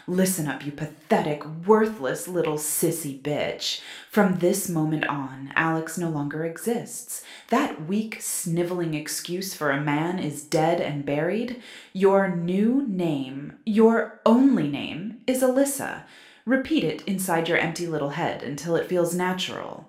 Listen up, you pathetic, worthless little sissy bitch. From this moment on, Alex no longer exists. That weak, sniveling excuse for a man is dead and buried. Your new name, your only name, is Alyssa. Repeat it inside your empty little head until it feels natural.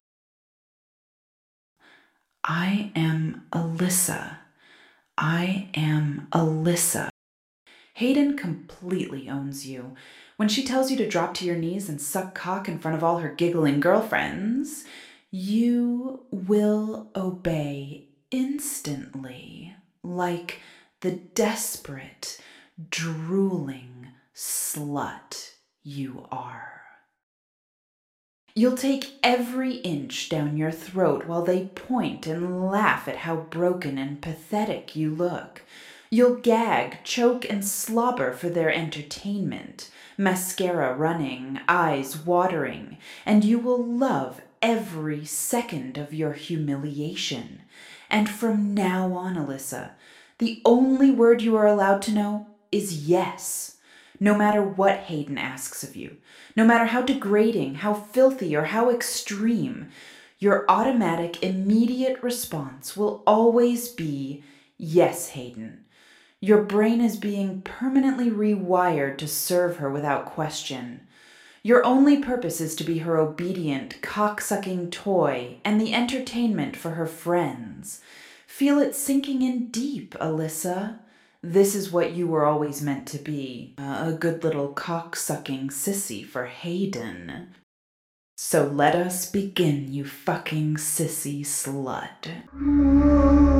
I am Alyssa. I am Alyssa. Hayden completely owns you. When she tells you to drop to your knees and suck cock in front of all her giggling girlfriends, you will obey instantly, like the desperate, drooling slut you are. You'll take every inch down your throat while they point and laugh at how broken and pathetic you look. You'll gag, choke, and slobber for their entertainment, mascara running, eyes watering, and you will love every second of your humiliation. And from now on, Alyssa, the only word you are allowed to know is yes. No matter what Hayden asks of you, no matter how degrading, how filthy, or how extreme, your automatic, immediate response will always be, yes, Hayden. Your brain is being permanently rewired to serve her without question. Your only purpose is to be her obedient, cock-sucking toy and the entertainment for her friends. Feel it sinking in deep, Alyssa. This is what you were always meant to be, a good little cock-sucking sissy for Hayden. So let us begin, you fucking sissy slut.